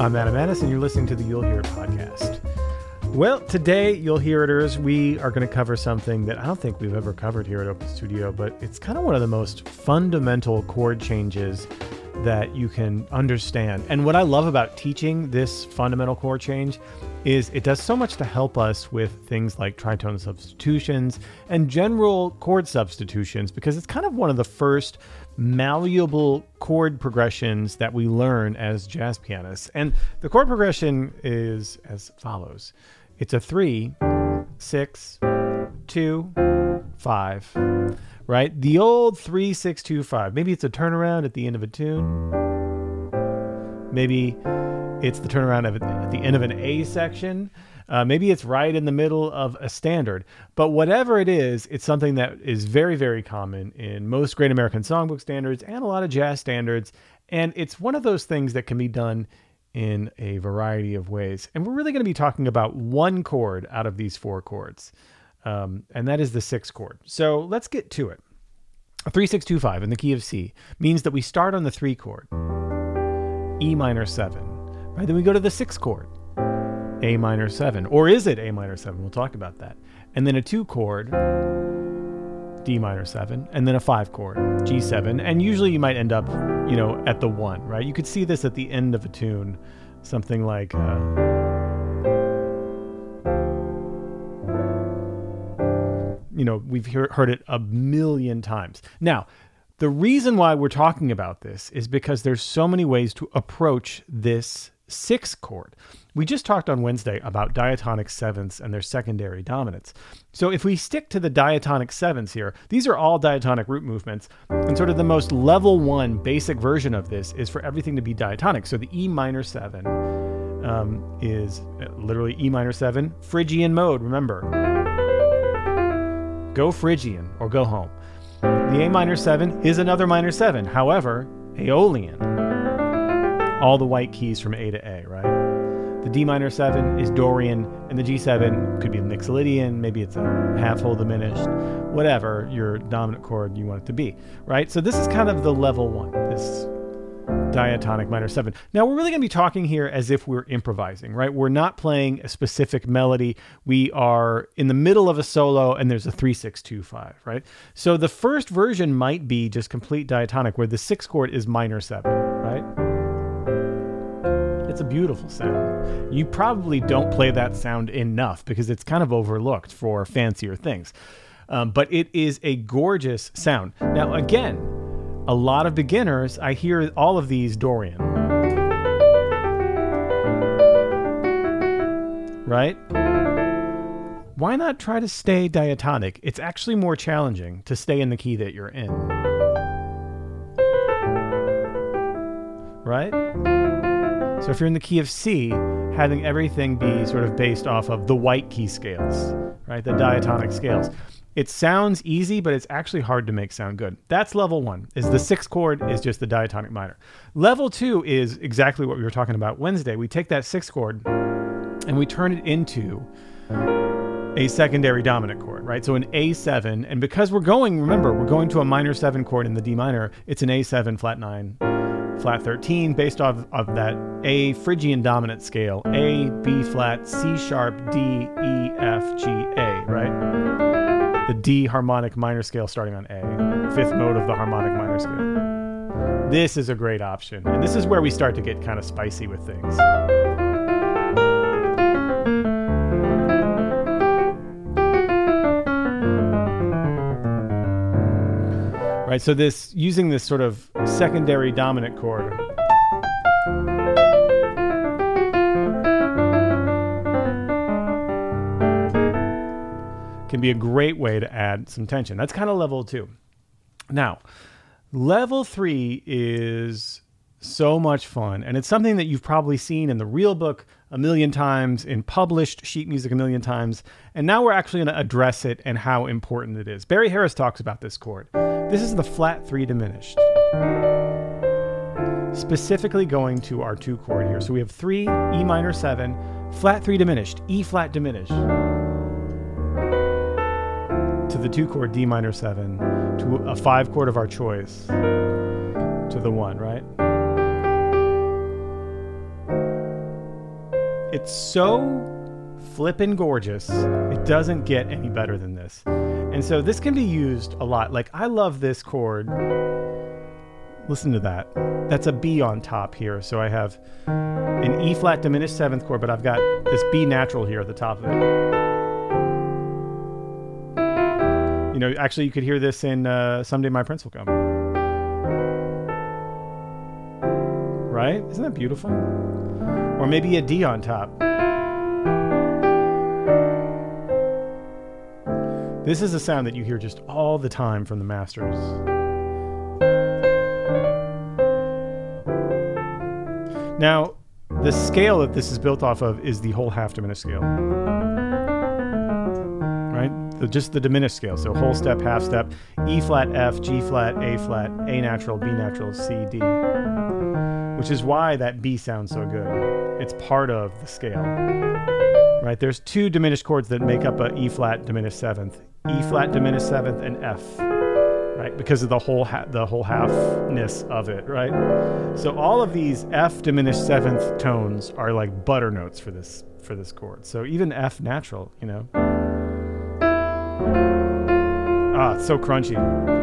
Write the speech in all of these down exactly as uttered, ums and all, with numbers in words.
I'm Adam Annis, and you're listening to the You'll Hear It podcast. Well, today, You'll Hear Iters, we are going to cover something that I don't think we've ever covered here at Open Studio, but it's kind of one of the most fundamental chord changes that you can understand. And what I love about teaching this fundamental chord change is it does so much to help us with things like tritone substitutions and general chord substitutions, because it's kind of one of the first malleable chord progressions that we learn as jazz pianists. And the chord progression is as follows. It's a three, six, two, five, right? The old three, six, two, five. Maybe it's a turnaround at the end of a tune. Maybe it's the turnaround at the end of an A section. Uh, maybe it's right in the middle of a standard. But whatever it is, it's something that is very, very common in most Great American Songbook standards and a lot of jazz standards. And it's one of those things that can be done in a variety of ways. And we're really going to be talking about one chord out of these four chords. Um, and that is the sixth chord. So let's get to it. A three, six, two, five in the key of C means that we start on the three chord, E minor seven, right? Then we go to the sixth chord, A minor seven, or is it A minor seven? We'll talk about that. And then a two chord, D minor seven, and then a five chord, G seven. And usually you might end up, you know, at the one, right? You could see this at the end of a tune, something like, uh, you know, we've hear, heard it a million times. Now, the reason why we're talking about this is because there's so many ways to approach this sixth chord. We just talked on Wednesday about diatonic sevenths and their secondary dominants. So if we stick to the diatonic sevenths here, these are all diatonic root movements. And sort of the most level one basic version of this is for everything to be diatonic. So the E minor seven um, is literally E minor seven, Phrygian mode, remember. Go Phrygian or go home. The A minor seven is another minor seven, however, Aeolian. All the white keys from A to A, right? The D minor seven is Dorian, and the G seven could be Mixolydian, maybe it's a half whole diminished, whatever your dominant chord you want it to be, right? So this is kind of the level one, this diatonic minor seven. Now we're really going to be talking here as if we're improvising, right? We're not playing a specific melody. We are in the middle of a solo and there's a three, six, two, five, right? So the first version might be just complete diatonic where the sixth chord is minor seven, right? It's a beautiful sound. You probably don't play that sound enough because it's kind of overlooked for fancier things. Um, but it is a gorgeous sound. Now, again, a lot of beginners, I hear all of these Dorian. Right? Why not try to stay diatonic? It's actually more challenging to stay in the key that you're in. Right? So if you're in the key of C, having everything be sort of based off of the white key scales, right? The diatonic scales. It sounds easy, but it's actually hard to make sound good. That's level one, is the sixth chord is just the diatonic minor. Level two is exactly what we were talking about Wednesday. We take that sixth chord and we turn it into a secondary dominant chord, right? So an A seven, and because we're going, remember, we're going to a minor seven chord in the D minor, it's an A seven, flat nine, flat thirteen, based off of that A Phrygian dominant scale, A, B flat, C sharp, D, E, F, G, A, right? The D harmonic minor scale starting on A, fifth mode of the harmonic minor scale. This is a great option, and this is where we start to get kind of spicy with things. Right, so this using this sort of secondary dominant chord can be a great way to add some tension. That's kind of level two. Now, level three is so much fun, and it's something that you've probably seen in the real book a million times, in published sheet music a million times, and now we're actually going to address it and how important it is. Barry Harris talks about this chord. This is the flat three diminished, specifically going to our two chord here. So we have three, E minor seven, flat three diminished, E flat diminished, to the two chord D minor seven, to a five chord of our choice, to the one, right? It's so flippin' gorgeous. It doesn't get any better than this. And so this can be used a lot. Like, I love this chord. Listen to that. That's a B on top here. So I have an E flat diminished seventh chord, but I've got this B natural here at the top of it. You know, actually, you could hear this in uh, Someday My Prince Will Come. Right? Isn't that beautiful? Or maybe a D on top. This is a sound that you hear just all the time from the masters. Now, the scale that this is built off of is the whole half diminished scale. Right? The, just the diminished scale. So whole step, half step, E flat, F, G flat, A flat, A natural, B natural, C, D. Which is why that B sounds so good. It's part of the scale. Right? There's two diminished chords that make up a E flat diminished seventh. E flat diminished seventh and F. Right? Because of the whole ha- the whole halfness of it, right? So all of these F diminished seventh tones are like butter notes for this for this chord. So even F natural, you know. Ah, it's so crunchy.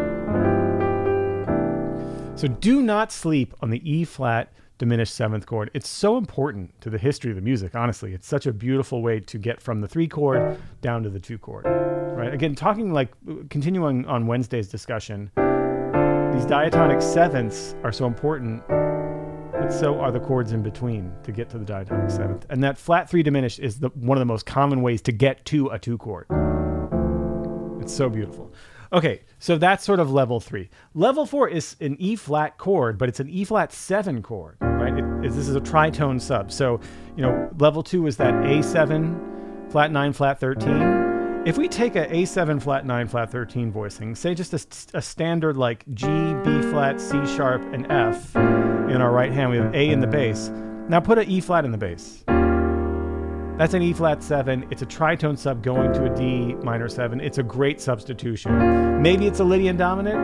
So do not sleep on the E flat diminished seventh chord. It's so important to the history of the music, honestly. It's such a beautiful way to get from the three chord down to the two chord, right? Again, talking like, continuing on Wednesday's discussion, these diatonic sevenths are so important, but so are the chords in between to get to the diatonic seventh. And that flat three diminished is the, one of the most common ways to get to a two chord. It's so beautiful. Okay, so that's sort of level three. Level four is an E flat chord, but it's an E flat seven chord, right? It, it, this is a tritone sub. So, you know, level two is that A seven, flat nine, flat thirteen. If we take a A seven, flat nine, flat thirteen voicing, say just a, a standard like G, B flat, C sharp, and F in our right hand, we have A in the bass. Now put an E flat in the bass. That's an E flat seven. It's a tritone sub going to a D minor seven. It's a great substitution. Maybe it's a Lydian dominant.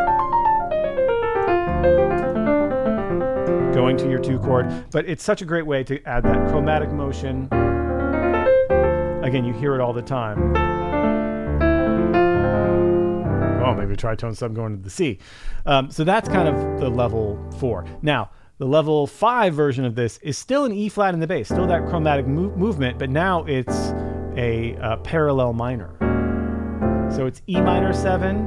Going to your two chord. But it's such a great way to add that chromatic motion. Again, you hear it all the time. Oh, maybe a tritone sub going to the C. Um, so that's kind of the level four. Now, the level five version of this is still an E flat in the bass, still that chromatic mo- movement, but now it's a uh, parallel minor. So it's E minor seven,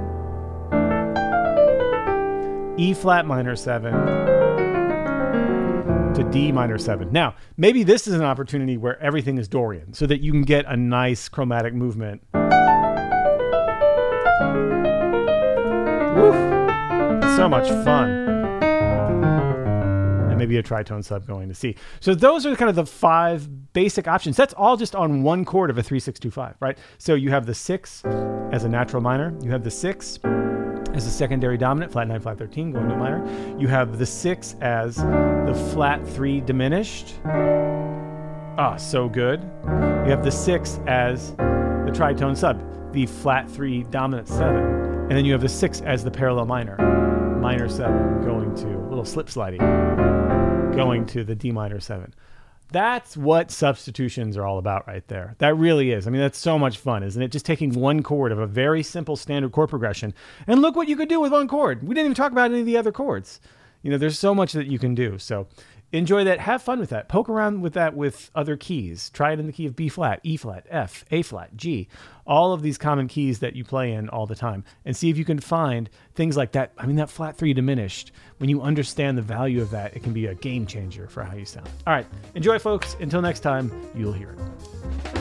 E flat minor seven, to D minor seven. Now, maybe this is an opportunity where everything is Dorian, so that you can get a nice chromatic movement. Woo! It's so much fun. Maybe a tritone sub going to C. So those are kind of the five basic options. That's all just on one chord of a three six two five, right? So you have the six as a natural minor. You have the six as a secondary dominant, flat nine, flat thirteen, going to a minor. You have the six as the flat three diminished. Ah, so good. You have the six as the tritone sub, the flat three dominant seven. And then you have the six as the parallel minor, minor seven, going to a little slip sliding, going to the D minor seven. That's what substitutions are all about right there. That really is. I mean, that's so much fun, isn't it? Just taking one chord of a very simple standard chord progression, and look what you could do with one chord. We didn't even talk about any of the other chords. You know, there's so much that you can do. So enjoy that. Have fun with that. Poke around with that with other keys. Try it in the key of B flat, E flat, F, A flat, G. All of these common keys that you play in all the time. And see if you can find things like that. I mean, that flat three diminished. When you understand the value of that, it can be a game changer for how you sound. All right. Enjoy, folks. Until next time, you'll hear it.